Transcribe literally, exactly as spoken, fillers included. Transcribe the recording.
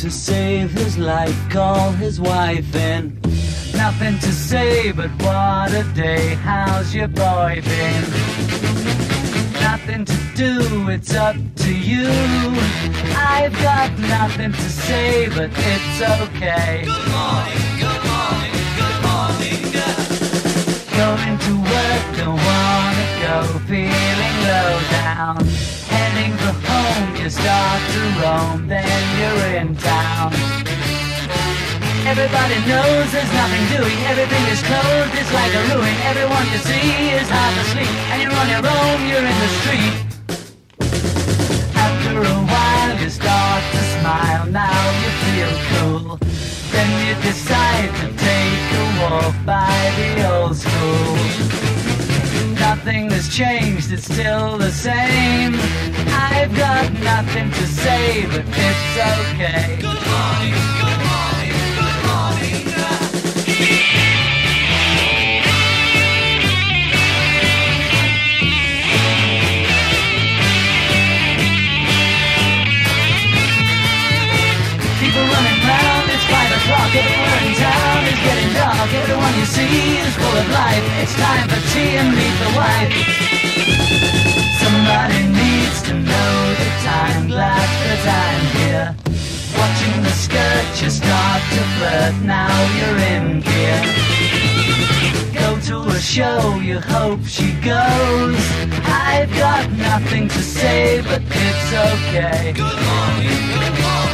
to save his life, call his wife in. Nothing to say, but what a day, how's your boy been? Nothing to do, it's up to you. I've got nothing to say, but it's okay. Good morning, good morning, good morning. Going to work, don't wanna go, feeling low down. Heading for home, you start to roam, then you're in town. Everybody knows there's nothing doing, everything is closed, it's like a ruin. Everyone you see is half asleep, and you're on your own, you're in the street. After a while you start to smile, now you feel cool. Then you decide to take a walk by the old school. Nothing has changed, it's still the same. I've got nothing to say, but it's okay. Good morning, good morning, good morning. People running round, it's five o'clock, everywhere in town is getting dark. Everyone you see is full of life, it's time for tea and meet the wife. Somebody needs to know the time, glad that I'm here. Watching the skirt, you start to flirt, now you're in gear. Go to a show, you hope she goes. I've got nothing to say, but it's okay. Good morning, good morning.